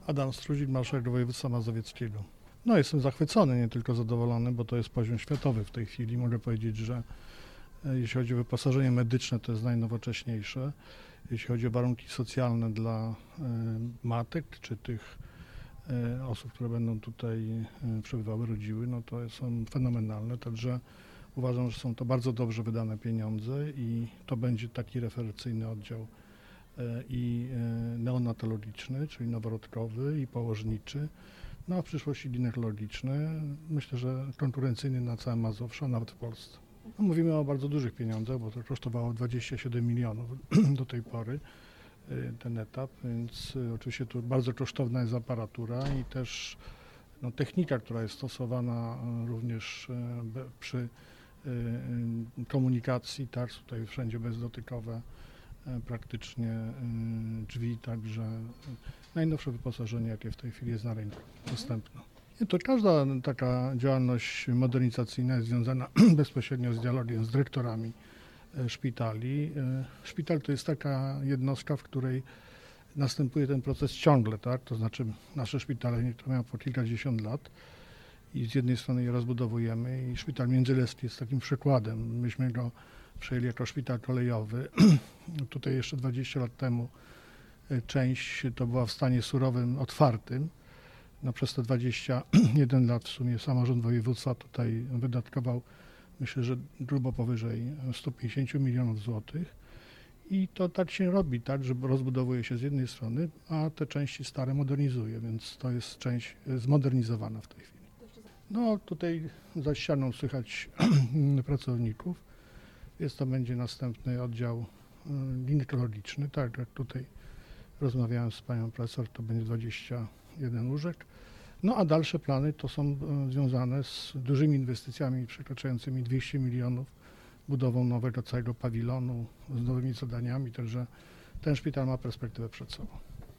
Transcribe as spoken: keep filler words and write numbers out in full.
Adam Struzik, marszałek województwa mazowieckiego. No jestem zachwycony, nie tylko zadowolony, bo to jest poziom światowy w tej chwili. Mogę powiedzieć, że jeśli chodzi o wyposażenie medyczne, to jest najnowocześniejsze. Jeśli chodzi o warunki socjalne dla matek czy tych osób, które będą tutaj przebywały, rodziły, no to są fenomenalne. Także uważam, że są to bardzo dobrze wydane pieniądze i to będzie taki referencyjny oddział i neonatologiczny, czyli noworodkowy i położniczy, no a w przyszłości ginekologiczny, myślę, że konkurencyjny na całym Mazowszu, a nawet w Polsce. No, mówimy o bardzo dużych pieniądzach, bo to kosztowało dwadzieścia siedem milionów do tej pory ten etap, więc oczywiście tu bardzo kosztowna jest aparatura i też no, technika, która jest stosowana również przy komunikacji, tak, tutaj wszędzie bezdotykowe praktycznie drzwi, także najnowsze wyposażenie, jakie w tej chwili jest na rynku dostępne. I to każda taka działalność modernizacyjna jest związana bezpośrednio z dialogiem z dyrektorami szpitali. Szpital to jest taka jednostka, w której następuje ten proces ciągle, tak? To znaczy nasze szpitale niektóre mają po kilkadziesiąt lat i z jednej strony je rozbudowujemy i szpital międzyleski jest takim przykładem. Myśmy go przejęli jako szpital kolejowy. Tutaj jeszcze dwadzieścia lat temu część to była w stanie surowym, otwartym. No przez te dwadzieścia jeden lat w sumie samorząd województwa tutaj wydatkował, myślę, że grubo powyżej sto pięćdziesiąt milionów złotych. I to tak się robi, tak, że rozbudowuje się z jednej strony, a te części stare modernizuje, więc to jest część zmodernizowana w tej chwili. No tutaj za ścianą słychać pracowników. Jest to będzie następny oddział ginekologiczny, tak jak tutaj rozmawiałem z panią profesor, to będzie dwadzieścia jeden łóżek. No a dalsze plany to są związane z dużymi inwestycjami przekraczającymi dwieście milionów, budową nowego całego pawilonu z nowymi zadaniami, także ten szpital ma perspektywę przed sobą.